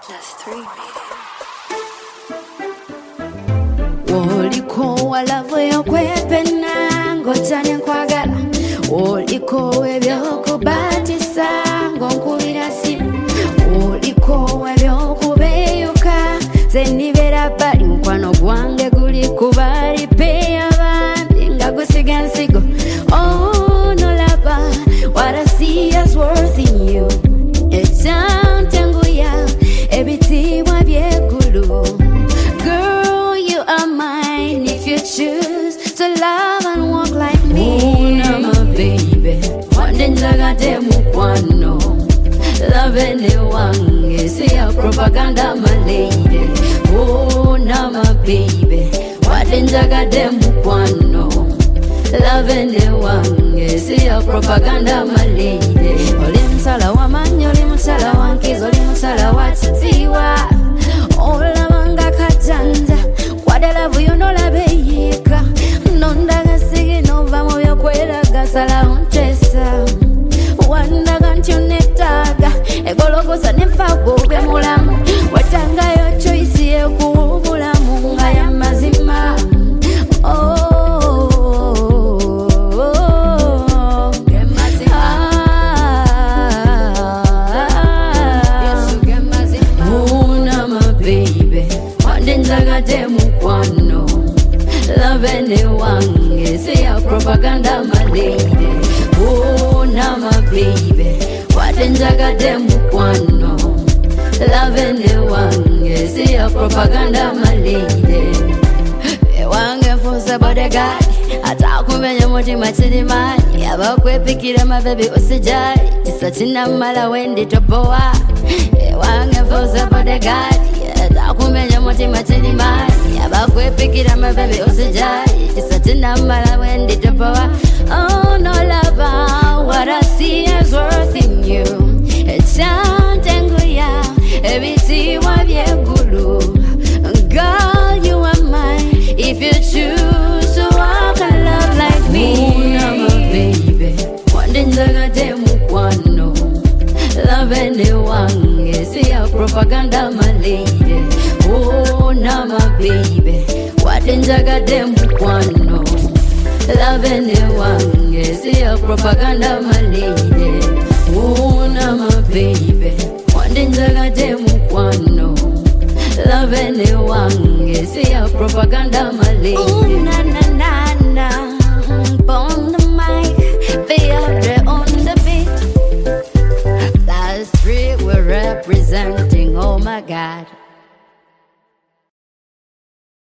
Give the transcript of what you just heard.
That's 3 Oliko walavu yokwepena ngochane nkwagala Oliko ebyokubatisa ngonkubira simu Oliko ebyokubeyuka zenibera bali mukwano gwange guli kubali peya bambi nga gusiga nsigo Oh no lava what I see is worth in you Echantenguya ebitibwa byegulu Girl you are mine if you choose to love and walk like me Oh nama baby wandenjagate mukwano Love ne wange siya propaganda my lady Oh nama baby wandenjagate mukwano Love ne wange siya propaganda my lady Oli msala wa manyo oli msala wa nkizo oli msala wa chitiwa Olabanga kajanja Wadalavu yonolabeyika Nondaga sigi nova mubyo kweraga sala untesa Wandaga ntyonetaga Egologosa nefago bya mulamu Watanga yo choice yekubulamu nga ya mazima Wandenjagate mukwano Love ne wange siya propaganda my lady Oh nama baby Wandenjagate mukwano Love ne wange siya propaganda my lady Wange fusa bodyguard Atakumenya mutima chirimani Abakwepikira my baby usijali Kisa chinamala wendi topowa Wange fusa bodyguard Atakumenya mutima chirimani Abakwepikira my baby usijali Kisa chinamala wendi topowa Oh no lover What I see is worth in you Echantenguya Ebitiwa byegulu Girl you are mine If you choose to walk and love like me Oh nama baby Wandenjagate mukwano Love ne wange siya propaganda my lady Oh nama baby Wandenjagate mukwano Love ne wange siya propaganda my lady Oh nama baby Wandenjagate mukwano Love ne wange siya propaganda my lady Ooh na na na na On the mic Be out there on the beat That's 3 we're representing Oh my God